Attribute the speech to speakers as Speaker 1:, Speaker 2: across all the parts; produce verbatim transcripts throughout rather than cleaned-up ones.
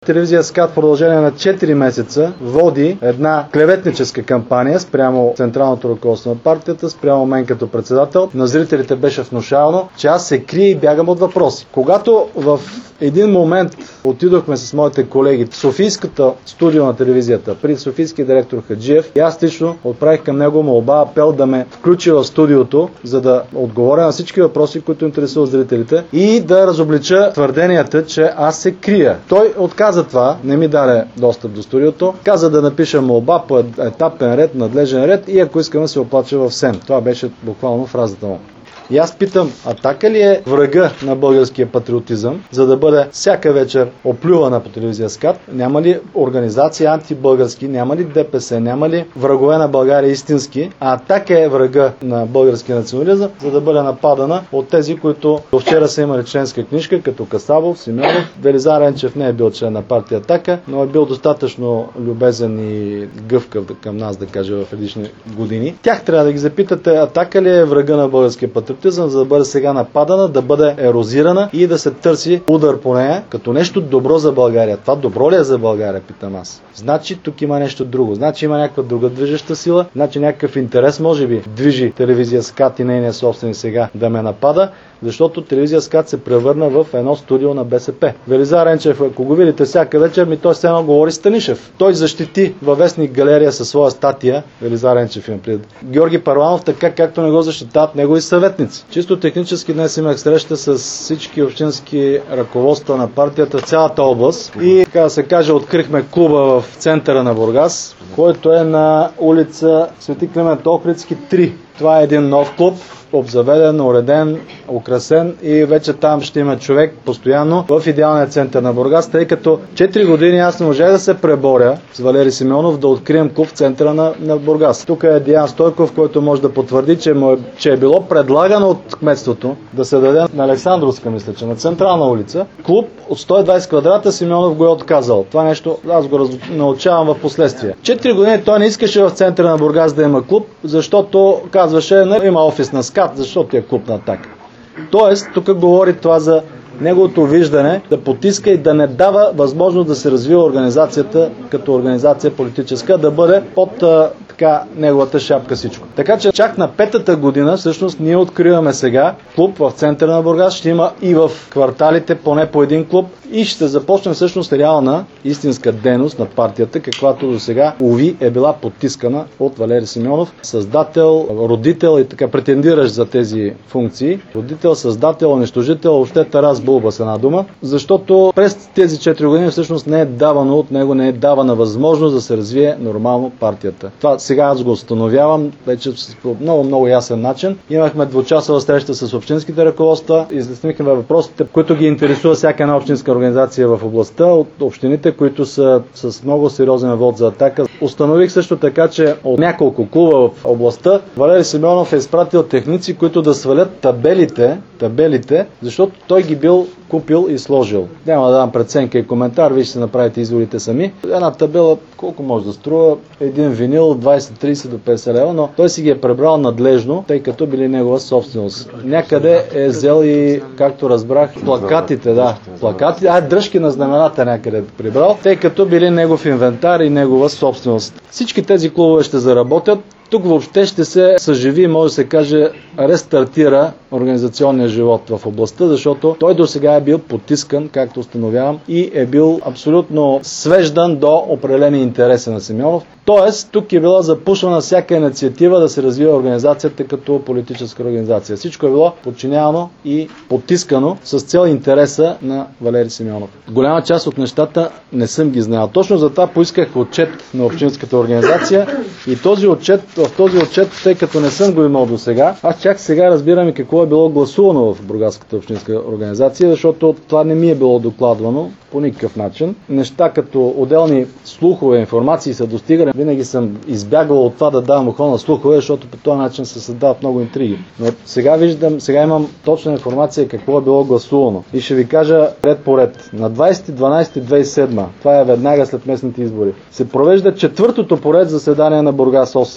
Speaker 1: Телевизия СКАТ в продължение на четири месеца води една клеветническа кампания спрямо централното ръководство на партията, спрямо мен като председател. На зрителите беше внушавано, че аз се крия и бягам от въпроси. Когато в един момент отидохме с моите колеги в Софийската студио на телевизията при софийския директор Хаджиев и аз лично отправих към него молба, апел да ме включи в студиото, за да отговоря на всички въпроси, които интересуват зрителите и да разоблича твърденията, че аз се крия. Той отказа това, не ми даде достъп до студиото, каза да напиша молба по етапен ред, надлежен ред и ако искам да се оплача в СЕМ. Това беше буквално фразата му. И аз питам, Атака ли е врага на българския патриотизъм, за да бъде всяка вечер оплювана по телевизия СКАТ? Няма ли организации антибългарски, няма ли ДПС, няма ли врагове на България истински? А Атака е врага на българския национализъм, за да бъде нападана от тези, които до вчера са имали членска книжка, като Касабов, Симеонов. Велизар Енчев не е бил член на партия Атака, но е бил достатъчно любезен и гъвкав към нас, да кажа, в предишни години. Тях трябва да ги запитате, Атака ли е врага на българския патриотизъм, за да бъде сега нападана, да бъде ерозирана и да се търси удар по нея, като нещо добро за България. Това добро ли е за България, питам аз. Значи тук има нещо друго. Значи има някаква друга движеща сила, значи някакъв интерес може би движи телевизия СКАТ и нейния собственик сега да ме напада, защото телевизия СКАТ се превърна в едно студио на БСП. Велизар Енчев, ако го видите всяка вечер, ми той все едно говори Станишев. Той защити във вестник Галерия със своя статия, Велизар Енчев им пред Георги Първанов, така както не го защитават негови съветници. Чисто технически днес имах среща с всички общински ръководства на партията в цялата област и, така да се каже, открихме клуба в центъра на Бургас, който е на улица Свети Климент Охридски три. Това е един нов клуб, обзаведен, уреден, украсен и вече там ще има човек постоянно в идеалния център на Бургас, тъй като четири години аз не можах да се преборя с Валери Симеонов да открием клуб в центъра на, на Бургас. Тук е Диан Стойков, който може да потвърди, че, му е, че е било предлагано от кметството да се даде на Александровска, мисля, че на централна улица. Клуб от сто и двадесет квадрата, Симеонов го е отказал. Това нещо аз го раз... научавам в последствие. Четири години той не искаше в центъра на Бургас да има клуб, защото казваше, не, има офис на СКАТ, защото е клуб на Атака. Тоест, тук говори това за неговото виждане да потиска и да не дава възможност да се развива организацията като организация политическа, да бъде под а, така неговата шапка всичко. Така че чак на петата година всъщност ние откриваме сега клуб в центъра на Бургас, ще има и в кварталите поне по един клуб и ще започне всъщност реална истинска дейност на партията, каквато до сега, уви, е била потискана от Валери Симеонов, създател, родител и така претендиращ за тези функции. Родител, създател, унищожител, въобще Тарас Булба с една дума, защото през тези четири години всъщност не е давано от него, не е давана възможност да се развие нормално партията. Това сега аз го установявам вече по много, много ясен начин. Имахме двучасова среща с общинските ръководства, изяснихме въпросите, които ги интересува всяка една общинска организация в областта, от общините, които са с много сериозен вод за Атака. Установих също така, че от няколко клуба в областта Валери Симеонов е изпратил техници, които да свалят табелите, табелите, защото той ги бил купил и сложил. Няма да дам преценка и коментар, вие ще се направите изводите сами. Една табела колко може да струва? Един винил двадесет-тридесет до петдесет лева, но той си ги е пребрал надлежно, тъй като били негова собственост. Някъде е взел и, както разбрах, плакатите, да, плакати, а дръжки на знамената някъде е прибрал, тъй като били негов инвентар и негова собственост. Всички тези клубове ще заработят. Тук въобще ще се съживи, може да се каже, рестартира организационния живот в областта, защото той до сега е бил потискан, както установявам, и е бил абсолютно свеждан до определени интереси на Симеонов. Тоест, тук е била запушвана всяка инициатива да се развива организацията като политическа организация. Всичко е било подчинявано и потискано с цел интереса на Валери Симеонов. Голяма част от нещата не съм ги знаел. Точно за това поисках отчет на общинската организация и този отчет, в този отчет, тъй като не съм го имал до сега, аз чак сега разбирам и какво е било гласувано в Бургаската общинска организация, защото това не ми е било докладвано по никакъв начин. Неща като отделни слухове, информации са достигали. Винаги съм избягвал от това да давам ухо на слухове, защото по този начин се създават много интриги. Но сега виждам, сега имам точна информация какво е било гласувано. И ще ви кажа ред по ред. На двадесети декември две хиляди и седма, това е веднага след местните избори, се провежда четвъртото поред заседание на Бургас ОС.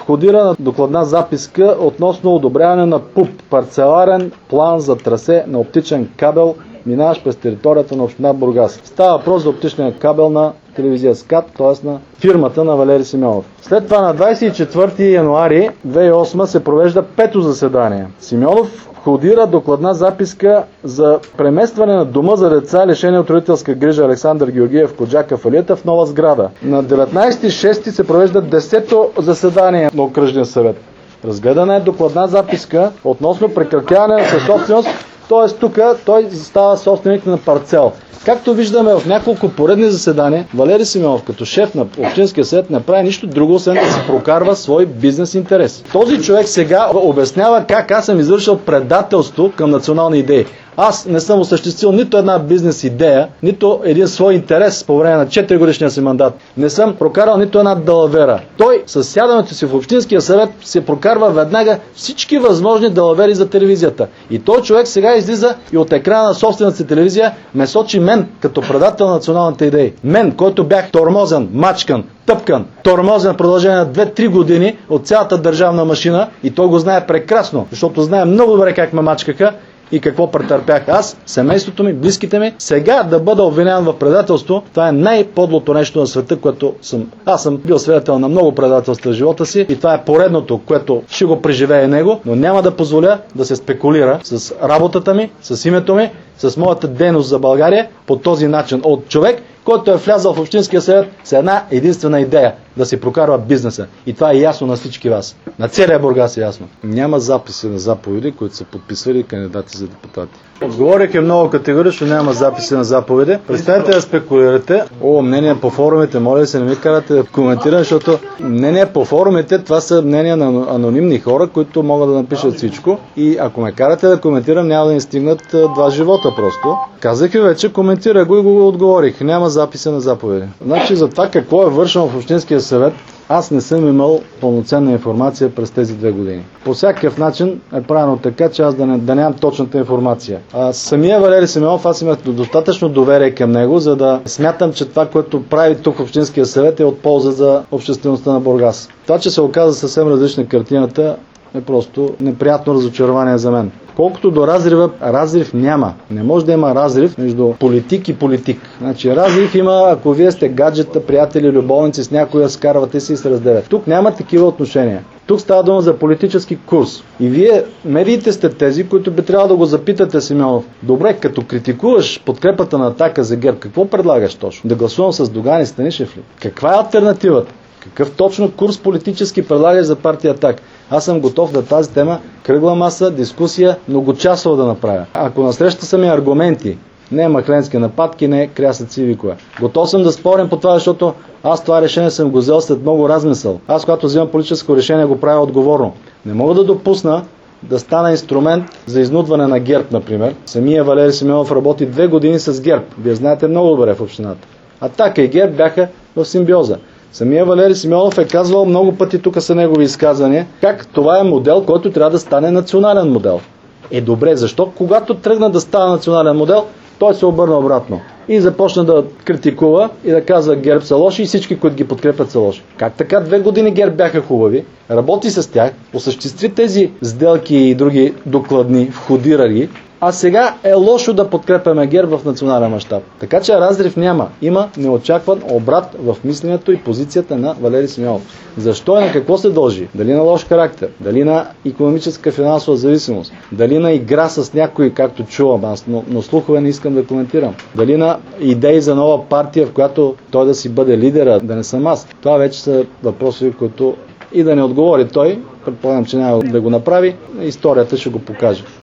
Speaker 1: входира на докладна записка относно одобряване на ПУП, парцеларен план за трасе на оптичен кабел, минаваш през територията на община Бургас. Става въпрос за оптичния кабел на телевизия СКАТ, т.е. на фирмата на Валери Симеонов. След това на двадесет и четвърти януари две хиляди и осма се провежда пето заседание. Симеонов входира докладна записка за преместване на дома за деца, лишени от родителска грижа Александър Георгиев Коджака Фалията в нова сграда. На деветнадесети юни се провежда десето заседание на окръжния съвет. Разгледана е докладна записка относно прекратяване на съсобственост, т.е. тук той става собственик на парцел. Както виждаме в няколко поредни заседания, Валери Симеонов като шеф на Общинския съвет не прави нищо друго, освен да си прокарва свой бизнес интерес. Този човек сега обяснява как аз съм извършил предателство към национални идеи. Аз не съм осъществил нито една бизнес идея, нито един свой интерес по време на четири годишния си мандат. Не съм прокарал нито една далавера. Той със сядането си в Общинския съвет се прокарва веднага всички възможни далавери за телевизията. И той човек сега излиза и от екрана на собствената си телевизия ме сочи мен като предател на националните идеи. Мен, който бях тормозен, мачкан, тъпкан, тормозен в продължение на две-три години от цялата държавна машина, и той го знае прекрасно, защото знае много добре как ме мачкаха и какво претърпях аз, семейството ми, близките ми. Сега да бъда обвиняван в предателство, това е най-подлото нещо на света, което съм. Аз съм бил свидетел на много предателства в живота си и това е поредното, което ще го преживее него, но няма да позволя да се спекулира с работата ми, с името ми, с моята дейност за България по този начин от човек, който е влязъл в Общинския съвет с една единствена идея – да си прокарва бизнеса. И това е ясно на всички вас. На целия Бургас е ясно. Няма записи на заповеди, които са подписвали кандидати за депутати. Отговорих е много категорично, няма записи на заповеди. Представете да спекулирате. О, мнения по форумите, моля ви се, не ми карате да коментирам, защото мнения по форумите, това са мнения на анонимни хора, които могат да напишат всичко. И ако ме карате да коментирам, няма да ни стигнат два живота просто. Казах ви вече, коментирах го и го отговорих. Няма записи на заповеди. Значи за това какво е вършено в Общинския съвет, аз не съм имал пълноценна информация през тези две години. По всякакъв начин е правено така, че аз да, не, да нямам точната информация. А самия Валери Симеонов, аз имах достатъчно доверие към него, за да смятам, че това, което прави тук в Общинския съвет, е от полза за обществеността на Бургас. Това, че се оказа съвсем различна картината, е просто неприятно разочарование за мен. Колкото до разрива, разрив няма. Не може да има разрив между политик и политик. Значи разрив има, ако вие сте гаджета, приятели, любовници с някоя, скарвате си и се разделят. Тук няма такива отношения. Тук става дума за политически курс. И вие, медиите, сте тези, които би трябвало да го запитате, Симеонов. Добре, като критикуваш подкрепата на Атака за ГЕРБ, какво предлагаш точно? Да гласувам с Доган и Станишев ли? Каква е алтернативата? Какъв точно курс политически предлагаш за партия Атака? Аз съм готов да тази тема кръгла маса, дискусия, многочасова да направя. Ако насреща са ми аргументи, не махленски нападки, не крясъци викове. Готов съм да спорим по това, защото аз това решение съм го взел след много размисъл. Аз, когато взимам политическо решение, го правя отговорно. Не мога да допусна да стана инструмент за изнудване на ГЕРБ, например. Самия Валери Симеонов работи две години с ГЕРБ. Вие знаете много добре в общината. Атака и ГЕРБ бяха в симбиоза. Самия Валери Симеонов е казвал много пъти, тук са негови изказвания, как това е модел, който трябва да стане национален модел. Е добре, защо когато тръгна да става национален модел, той се обърна обратно и започна да критикува и да казва ГЕРБ са лоши и всички, които ги подкрепят, са лоши. Как така две години ГЕРБ бяха хубави, работи с тях, осъществи тези сделки и други докладни, входира ги, а сега е лошо да подкрепяме ГЕРБ в национален мащаб. Така че разрив няма. Има неочакван обрат в мисленето и позицията на Валери Симеонов. Защо и на какво се дължи? Дали на лош характер? Дали на икономическа финансова зависимост? Дали на игра с някой, както чувам аз, но, но слухове не искам да коментирам? Дали на идеи за нова партия, в която той да си бъде лидера, да не съм аз? Това вече са въпроси, които и да не отговори той, предполагам, че няма да го направи, историята ще го покаже.